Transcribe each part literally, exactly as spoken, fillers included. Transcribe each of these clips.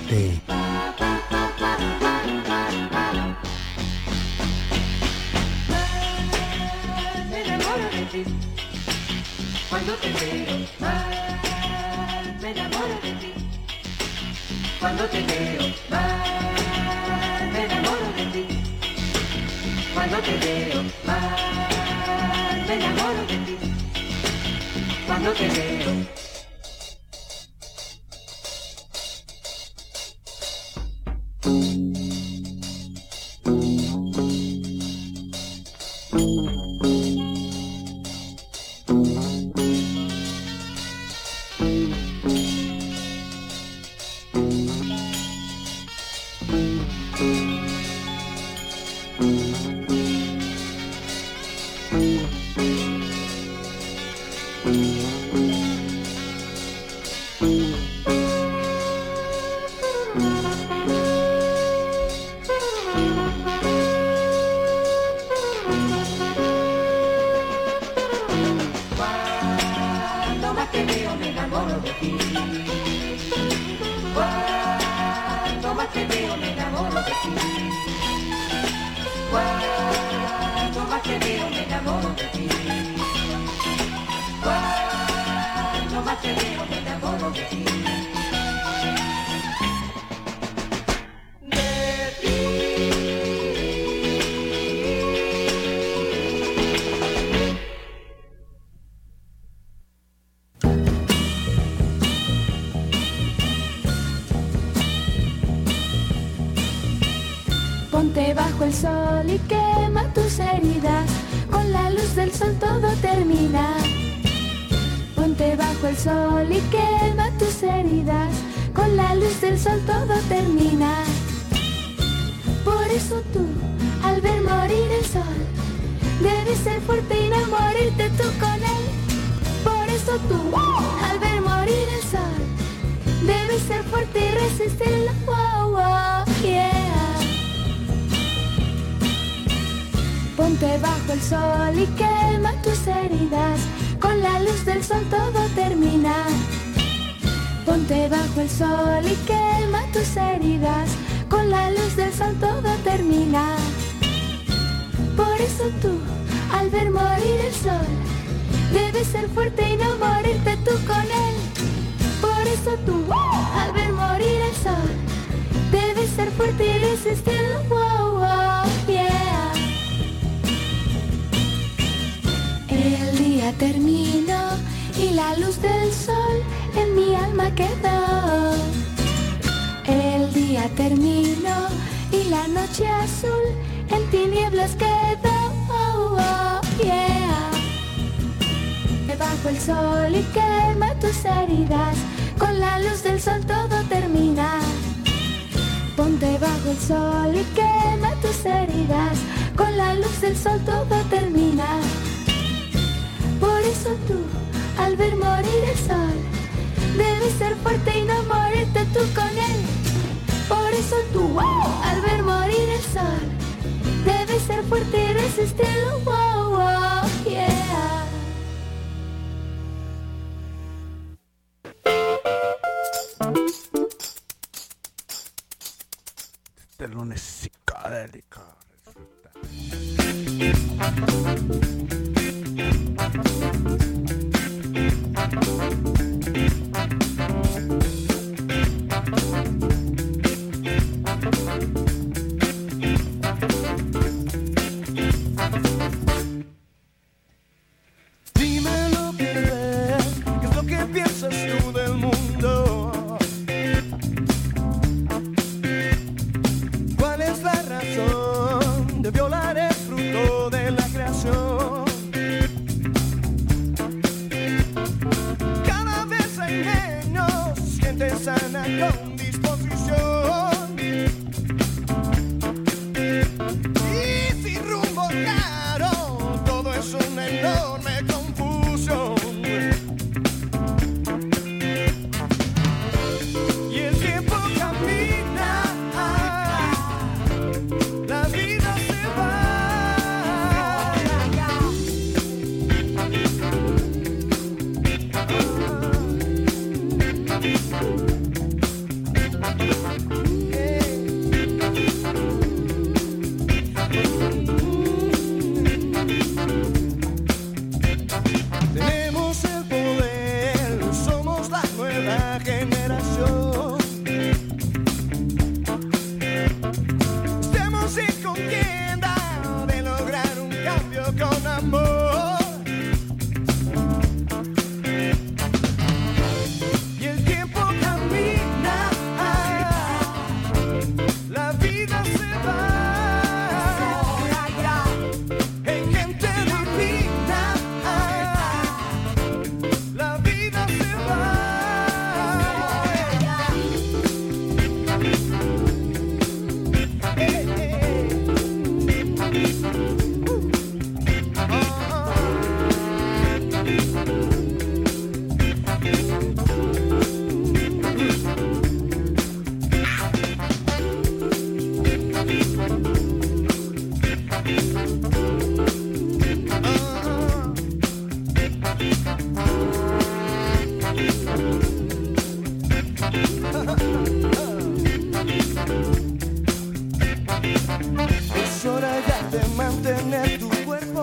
Ponte. Me enamoro de ti. Cuando te veo, más me enamoro de ti. Cuando te veo, más me enamoro de ti. Cuando te veo, más me enamoro de ti. Cuando te veo. Ponte bajo el sol y quema tus heridas, con la luz del sol todo termina. Ponte bajo el sol y quema tus heridas, con la luz del sol todo termina. Por eso tú, al ver morir el sol, debes ser fuerte y no morirte tú con él. Por eso tú, al ver morir el sol, debes ser fuerte y resistirlo. Wow, wow, yeah. Ponte bajo el sol y quema tus heridas, con la luz del sol todo termina. Ponte bajo el sol y quema tus heridas, con la luz del sol todo termina. Por eso tú, al ver morir el sol, debes ser fuerte y no morirte tú con él. Por eso tú, al ver morir el sol, debes ser fuerte y resistirlo. Wow, wow, yeah. El día terminó y la luz del sol en mi alma quedó. El día terminó y la noche azul en tinieblas quedó. Oh, oh, yeah. Bajo el sol y quema tus heridas, con la luz del sol todo termina. Ponte bajo el sol y quema tus heridas, con la luz del sol todo termina. Por eso tú, al ver morir el sol, debes ser fuerte y no morirte tú con él. Por eso tú, wow, al ver morir el sol, debes ser fuerte y resistirlo. Wow, wow, yeah. Este lunes psicodélico resulta. Dime lo que ves, qué es lo que piensas tú del mundo. ¿Cuál es la razón de violar el fruto de la creación? Cada vez hay menos gente sana con disposición y sin rumbo claro, todo es una enorme confusión. Y el tiempo camina, la vida se va.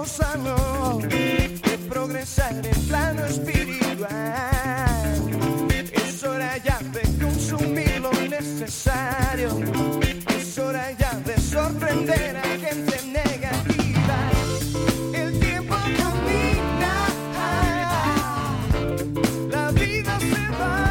tiempo sano de progresar en plano espiritual. Es hora ya de consumir lo necesario. Es hora ya de sorprender a gente negativa. El tiempo camina, la vida se va.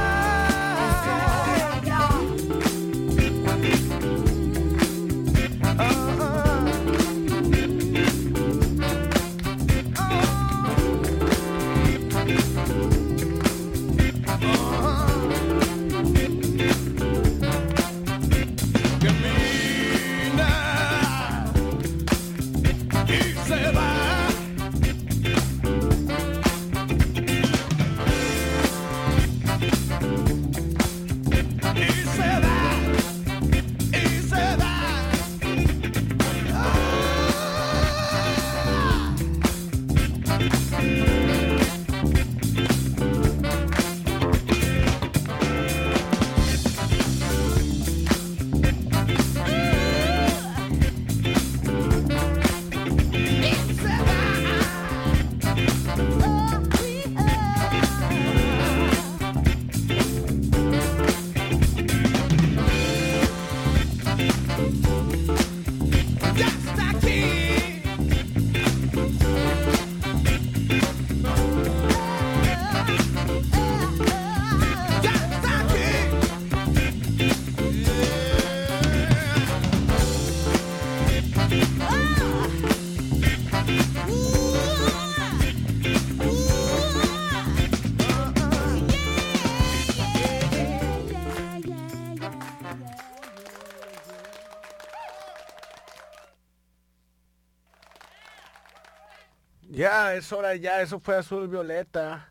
Ya, es hora ya, eso fue Azul Violeta,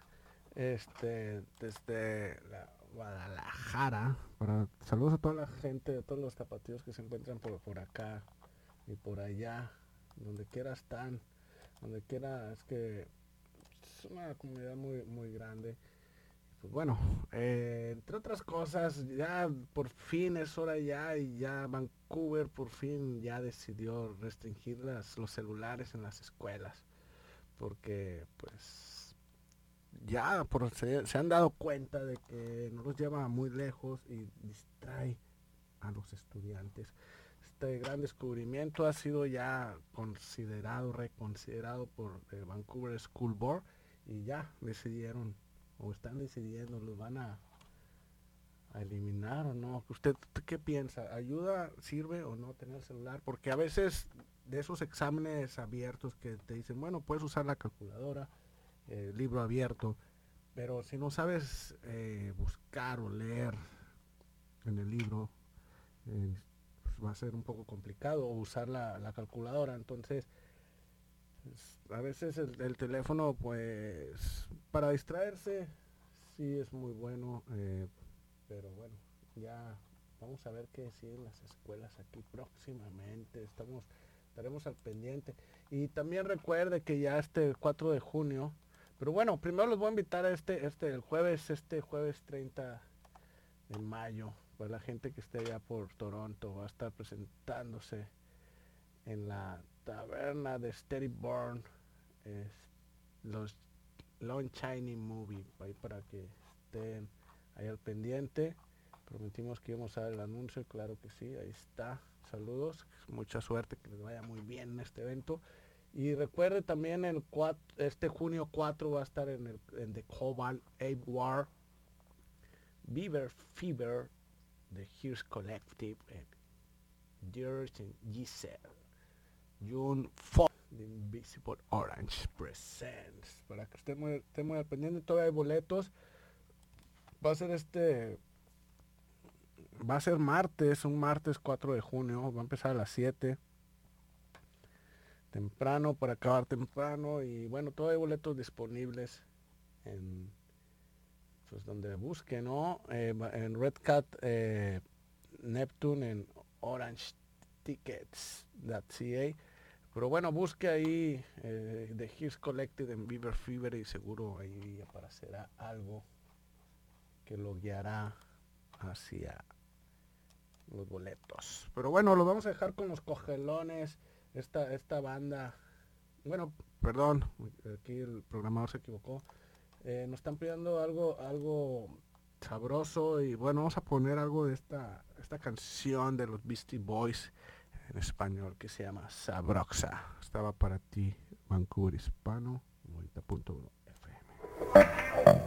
este, desde la Guadalajara. Para, saludos a toda la gente, a todos los tapatíos que se encuentran por, por acá y por allá, donde quiera están, donde quiera, es que es una comunidad muy, muy grande. Pues bueno, eh, entre otras cosas, ya por fin es hora ya, y ya Vancouver por fin ya decidió restringir las, los celulares en las escuelas. Porque pues ya por, se, se han dado cuenta de que no los lleva muy lejos y distrae a los estudiantes. Este gran descubrimiento ha sido ya considerado, reconsiderado por el Vancouver School Board, y ya decidieron o están decidiendo, los van a, a eliminar o no. ¿Usted qué piensa? ¿Ayuda, sirve o no tener celular? Porque a veces de esos exámenes abiertos que te dicen, bueno, puedes usar la calculadora, eh, libro abierto, pero si no sabes eh, buscar o leer en el libro, eh, pues va a ser un poco complicado, o usar la, la calculadora. Entonces, pues, a veces el, el teléfono, pues, para distraerse, sí es muy bueno, eh, pero bueno, ya vamos a ver qué deciden las escuelas aquí próximamente. Estamos Estaremos al pendiente. Y también recuerde que ya este cuatro de junio, pero bueno, primero los voy a invitar a este, este, el jueves, este jueves treinta de mayo, para la gente que esté allá por Toronto, va a estar presentándose en la taberna de Steady Burn, es, los Long Shiny Movie, ahí para que estén ahí al pendiente. Prometimos que íbamos a dar el anuncio, claro que sí, ahí está. Saludos, mucha suerte, que les vaya muy bien en este evento. Y recuerde también el cuatro, este junio cuatro va a estar en, el, en The Cobalt, Ape War, Beaver Fever, The Hears Collective, George and Giselle, June fourth, The Invisible Orange Presents. Para que estén muy, estén muy al pendiente, todavía hay boletos. Va a ser este... Va a ser martes, un martes cuatro de junio, va a empezar a las siete. Temprano, para acabar temprano. Y bueno, todavía hay boletos disponibles en, pues donde busque, ¿no? Eh, en Red Cat, eh, Neptune, en Orange Tickets punto c a. Pero bueno, busque ahí eh, The Hears Collected en Beaver Fever y seguro ahí aparecerá algo que lo guiará hacia los boletos. Pero bueno, lo vamos a dejar con los Cogelones, esta, esta banda. Bueno, perdón, aquí el programador se equivocó. Eh, nos están pidiendo algo, algo sabroso y bueno, vamos a poner algo de esta, esta canción de los Beastie Boys en español que se llama Sabroxa. Estaba para ti, Vancouver Hispano, noventa punto uno F M.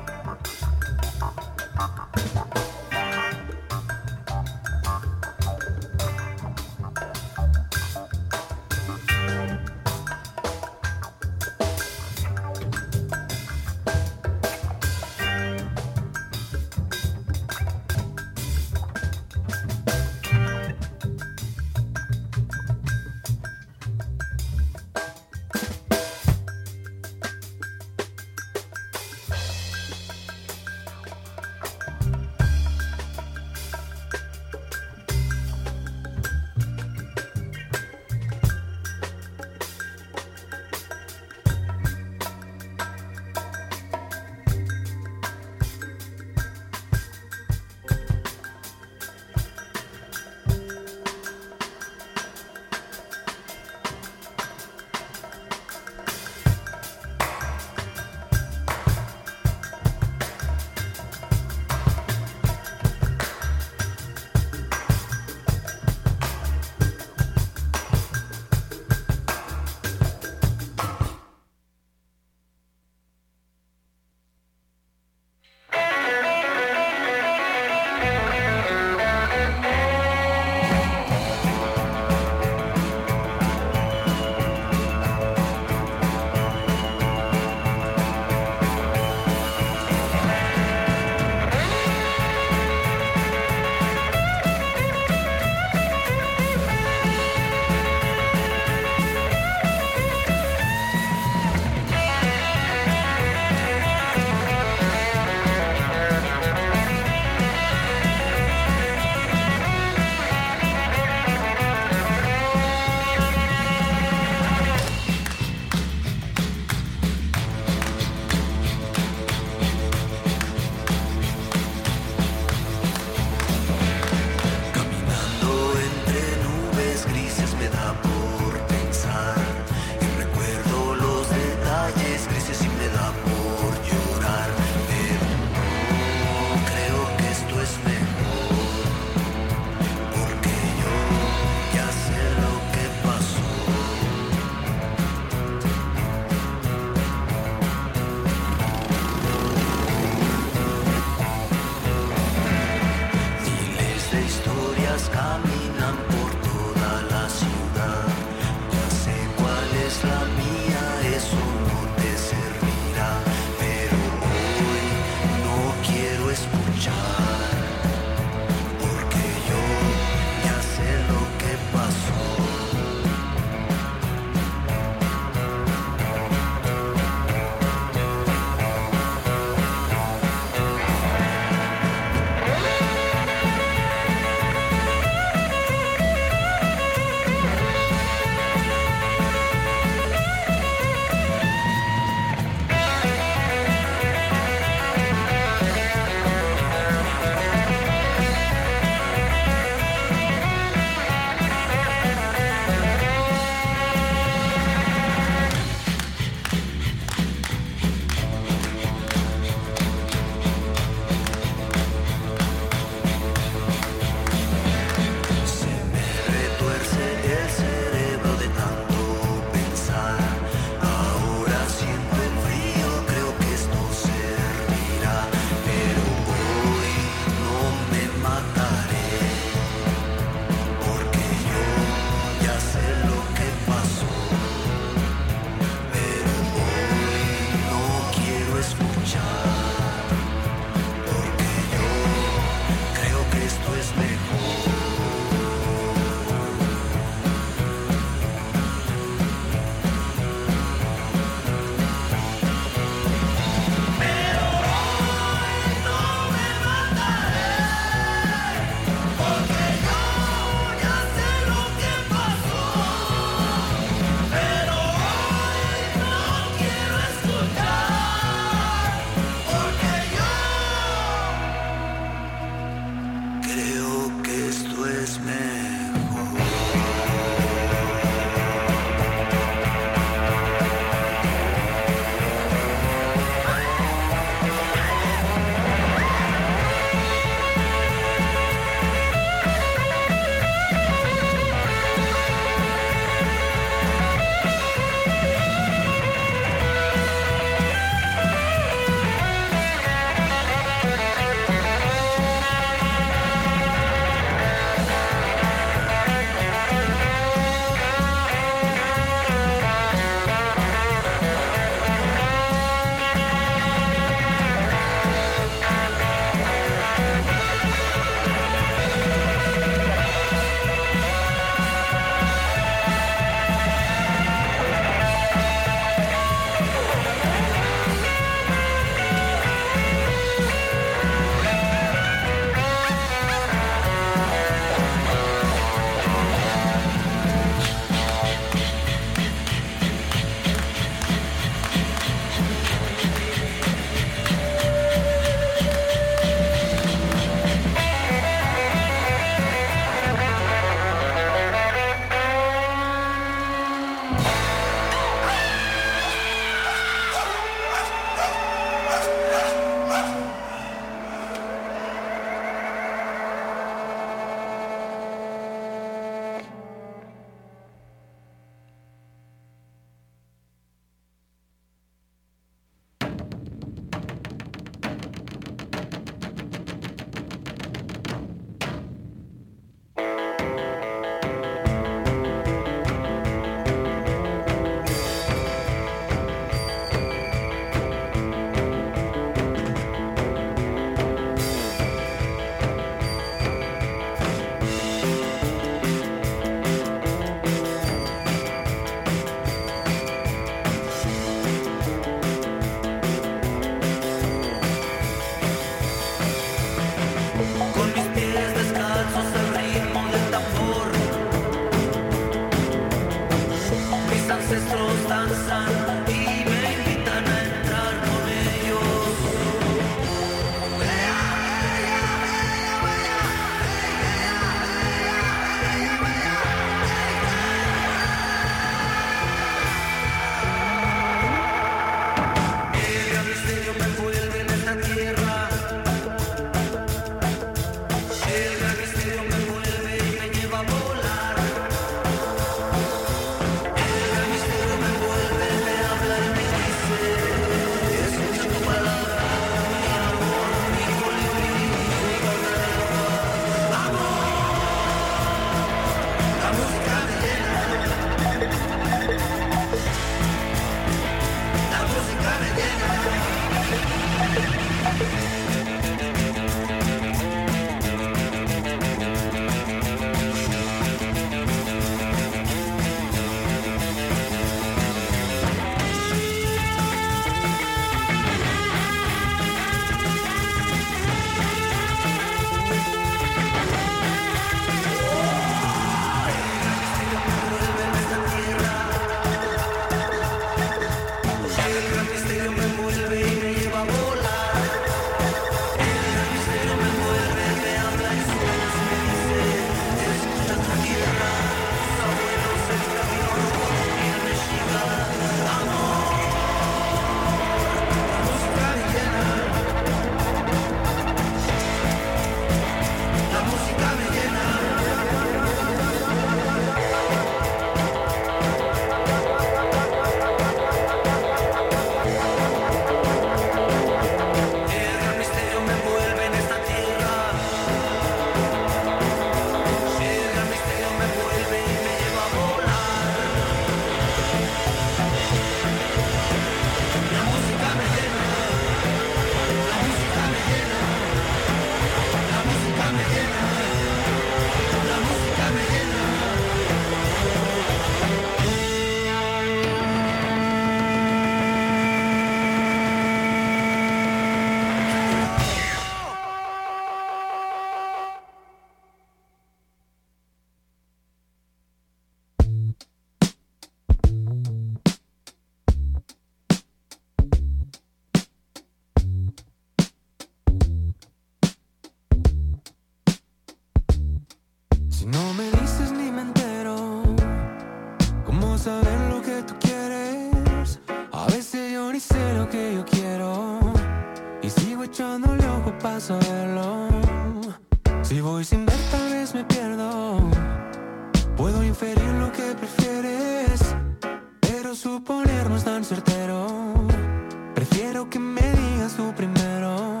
echándole ojo para saberlo. Si voy sin ver tal vez me pierdo. Puedo inferir lo que prefieres, pero suponer no es tan certero. Prefiero que me digas tú primero.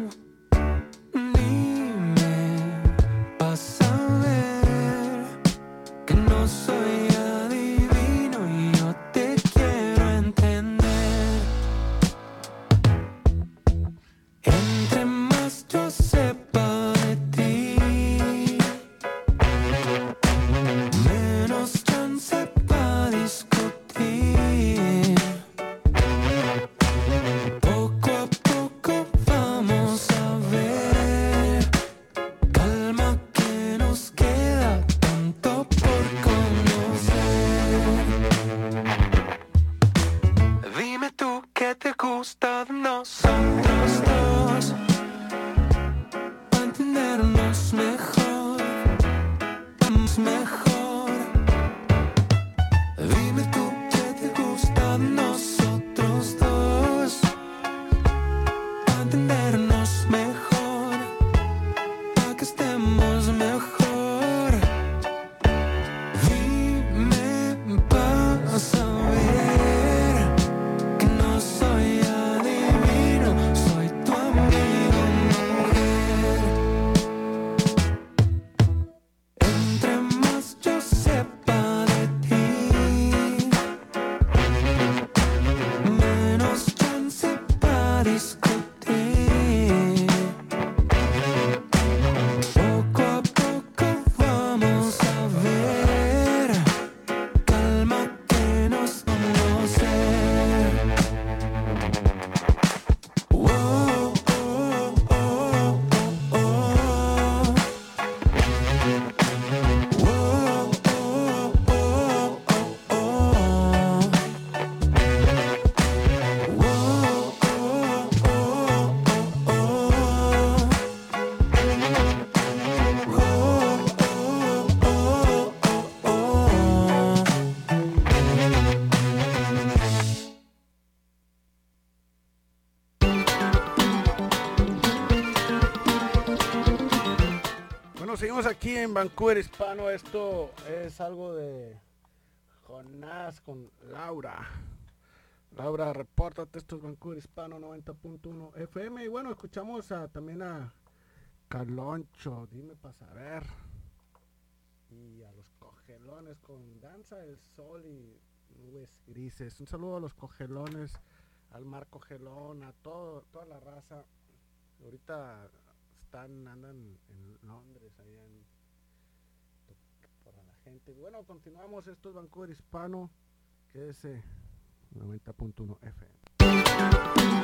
Dime, vas a ver que no soy adivino y yo te quiero entender. Entre más yo sepa de ti, menos chance para discutir. Poco a poco vamos a ver. Calma que nos queda tanto por conocer. Dime tú qué te gusta de nosotros dos, para entendernos mejor, vamos mejor. Dime tú qué te gusta de nosotros dos, para entendernos mejor, para que estemos mejor. Dime, vas a ver que no soy adivino, soy tu amigo mujer. Entre más yo sepa de ti, menos chance para discutir. Poco a poco vamos a ver. Calma que nos conocer. Oh, oh, oh, oh, oh. Oh, oh, oh, oh, oh, oh. Bueno, seguimos aquí en Vancouver Hispano. Esto es algo de Jonás con Laura. Laura, repórtate. Esto es Vancouver Hispano noventa punto uno F M. Y bueno, escuchamos a, también a Caloncho, dime para saber. Y a los Cogelones con Danza del Sol y Nubes Grises. Un saludo a los Cogelones, al Mar Cogelón, a todo, toda la raza. Ahorita están, andan en Londres, allá en, por la gente. Bueno, continuamos. Esto es Vancouver Hispano, que es eh, noventa punto uno F M.